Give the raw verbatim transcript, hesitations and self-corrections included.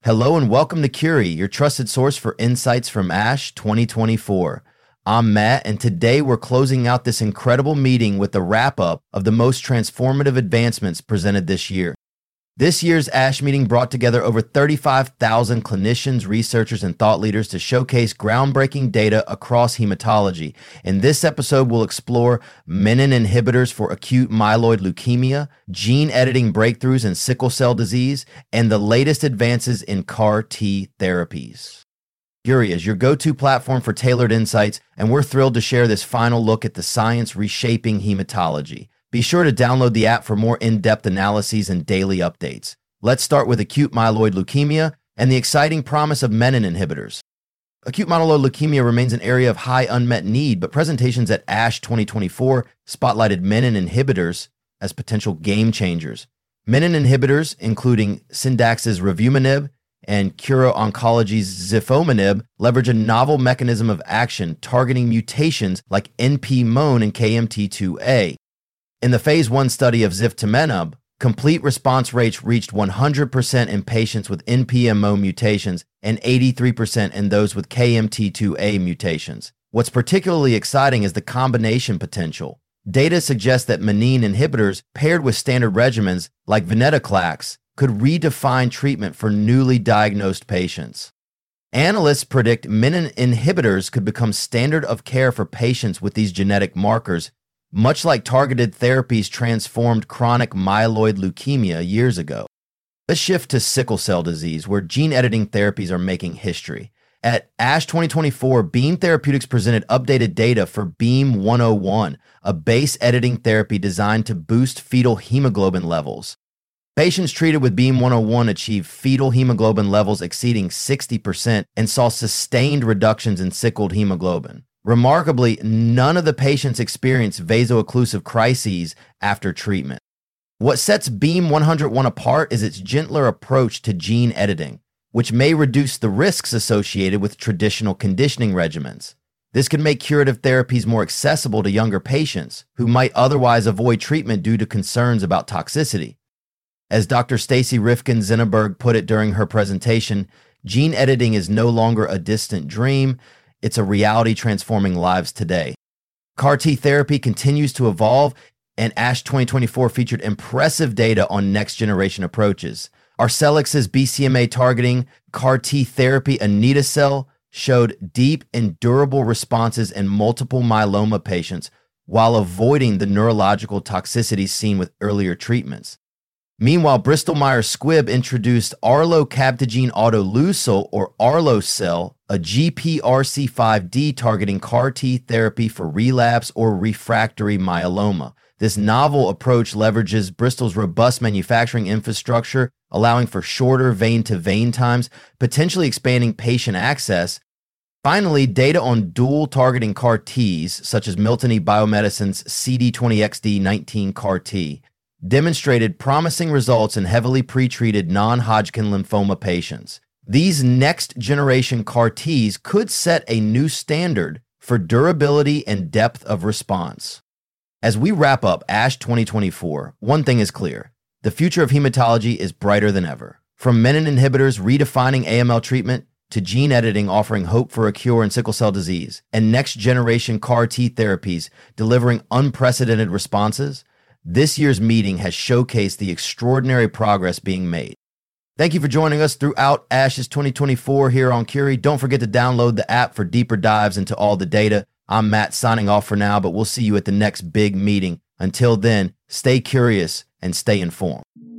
Hello and welcome to Curie, your trusted source for insights from ASH twenty twenty-four. I'm Matt, and today we're closing out this incredible meeting with a wrap-up of the most transformative advancements presented this year. This year's ASH meeting brought together over thirty-five thousand clinicians, researchers, and thought leaders to showcase groundbreaking data across hematology. In this episode, we'll explore menin inhibitors for acute myeloid leukemia, gene editing breakthroughs in sickle cell disease, and the latest advances in C A R T therapies. Curie is your go-to platform for tailored insights, and we're thrilled to share this final look at the science reshaping hematology. Be sure to download the app for more in-depth analyses and daily updates. Let's start with acute myeloid leukemia and the exciting promise of menin inhibitors. Acute myeloid leukemia remains an area of high unmet need, but presentations at ASH twenty twenty-four spotlighted menin inhibitors as potential game changers. Menin inhibitors, including Syndax's revumenib and Kura Oncology's ziftomenib, leverage a novel mechanism of action targeting mutations like N P M O N and K M T two A. In the phase one study of ziftomenib, complete response rates reached one hundred percent in patients with N P M O mutations and eighty-three percent in those with K M T two A mutations. What's particularly exciting is the combination potential. Data suggests that menin inhibitors paired with standard regimens like venetoclax could redefine treatment for newly diagnosed patients. Analysts predict menin inhibitors could become standard of care for patients with these genetic markers, much like targeted therapies transformed chronic myeloid leukemia years ago. Let's shift to sickle cell disease, where gene editing therapies are making history. At ASH twenty twenty-four, Beam Therapeutics presented updated data for Beam one oh one, a base editing therapy designed to boost fetal hemoglobin levels. Patients treated with Beam one oh one achieved fetal hemoglobin levels exceeding sixty percent and saw sustained reductions in sickled hemoglobin. Remarkably, none of the patients experienced vaso-occlusive crises after treatment. What sets Beam one oh one apart is its gentler approach to gene editing, which may reduce the risks associated with traditional conditioning regimens. This could make curative therapies more accessible to younger patients who might otherwise avoid treatment due to concerns about toxicity. As Doctor Stacy Rifkin-Zinneberg put it during her presentation, gene editing is no longer a distant dream. It's a reality transforming lives today. C A R T therapy continues to evolve, and ASH twenty twenty-four featured impressive data on next-generation approaches. Arcellx's B C M A targeting C A R T therapy anito-cel showed deep and durable responses in multiple myeloma patients while avoiding the neurological toxicities seen with earlier treatments. Meanwhile, Bristol Myers Squibb introduced arlocabtagene autoleucel, or Arlo-cel, a G P R C five D targeting C A R T therapy for relapse or refractory myeloma. This novel approach leverages Bristol's robust manufacturing infrastructure, allowing for shorter vein-to-vein times, potentially expanding patient access. Finally, data on dual targeting C A R Ts, such as Miltenyi Biomedicine's C D twenty X D nineteen C A R T, demonstrated promising results in heavily pretreated non-Hodgkin lymphoma patients. These next-generation C A R Ts could set a new standard for durability and depth of response. As we wrap up ASH twenty twenty-four, one thing is clear. The future of hematology is brighter than ever. From menin inhibitors redefining A M L treatment to gene editing offering hope for a cure in sickle cell disease, and next-generation C A R T therapies delivering unprecedented responses, this year's meeting has showcased the extraordinary progress being made. Thank you for joining us throughout ASH's twenty twenty-four here on Curie. Don't forget to download the app for deeper dives into all the data. I'm Matt signing off for now, but we'll see you at the next big meeting. Until then, stay curious and stay informed.